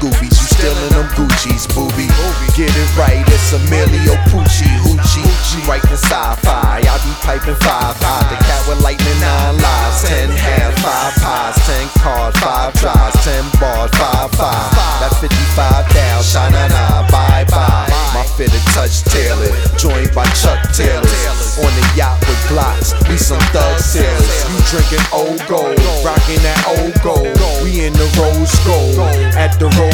Scoobies, you stealing them Gucci's, booby. Get it right, it's Emilio Pucci, hoochie. She writing sci-fi, I be piping 5 high. The cat with lightning, 9 lives, 10 half, 5 pies, 10 cards, 5 tries, 10 bars, 5 5. That's 55 down, shine-na-na, bye-bye. My fitted touch tailored, joined by Chuck Taylors. On the yacht with Glocks, we some thug sailors. You drinking old gold, rocking that old gold. We in the rose gold, at the rose